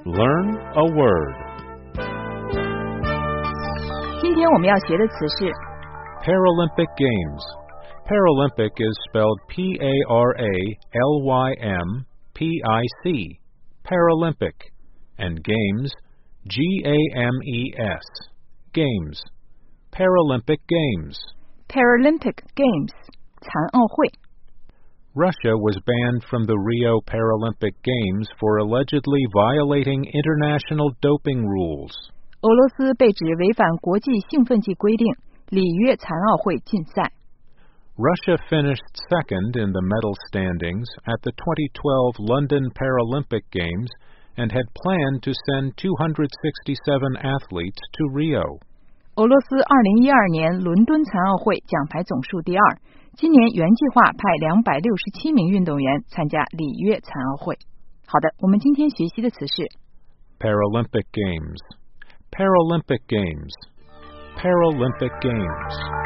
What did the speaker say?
Learn a word. 今天我们要学的词是 Paralympic Games. Paralympic is spelled P-A-R-A-L-Y-M-P-I-C. Paralympic. And Games, G-A-M-E-S. Games. Paralympic Games. Paralympic Games 残奥会。 Russia was banned from the Rio Paralympic Games for allegedly violating international doping rules. 俄罗斯被指违反国际兴奋剂规定，里约残奥会禁赛。 Russia finished second in the medal standings at the 2012 London Paralympic Games and had planned to send 267 athletes to Rio. 俄罗斯2012年伦敦残奥会奖牌总数第二，今年原计划派267名运动员参加里约残奥会。好的，我们今天学习的词是 Paralympic Games. Paralympic Games. Paralympic Games.